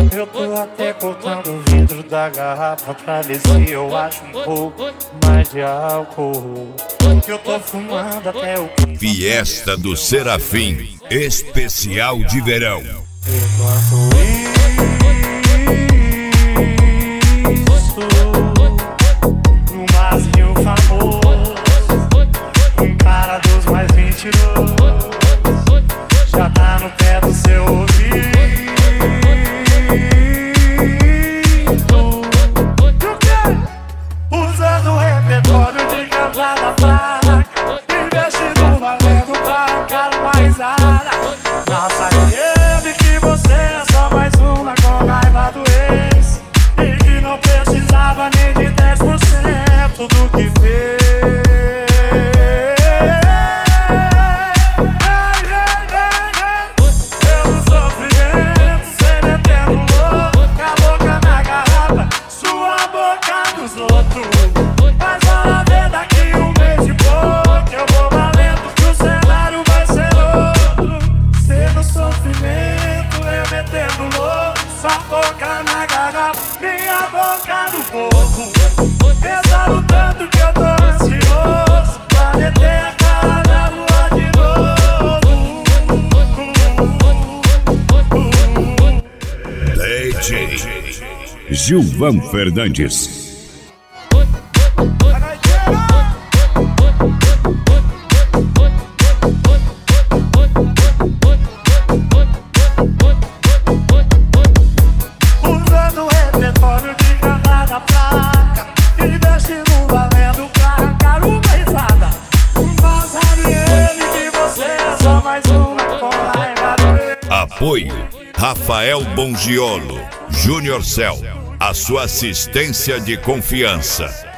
Eu tô até cortando o vidro da garrafa pra ver se eu acho um pouco mais de álcool. Que eu tô fumando até o Fiesta do Serafim, especial de verão. Enquanto isso, no barzinho famoso, um cara dos mais mentirosos já tá no pé do seu ouvido. Usando o repertório de cantada fraca, investindo valendo pra cara mais ara. Nossa, ele que você é só mais uma com raiva do ex, e que não precisava nem de 10% do que fez. Pelo sofrimento, cê metendo louco, com a boca na garrafa, sua boca nos outros. Mas olha ver daqui um mês e pouco, eu vou valendo que o cenário vai ser outro. Cê no sofrimento, eu metendo louco, sua boca na garrafa, minha boca no fogo. Pesado tanto que eu tô ansioso pra meter a cara na lua de novo. DJ Gilvan Fernandes. Usando o repertório de cantada fraca, investindo valendo pra arrancar uma risada. Mas sabe ele que você é só mais uma com raiva do ex. Apoio Rafael Bongiolo, Júnior Cell, a sua assistência de confiança.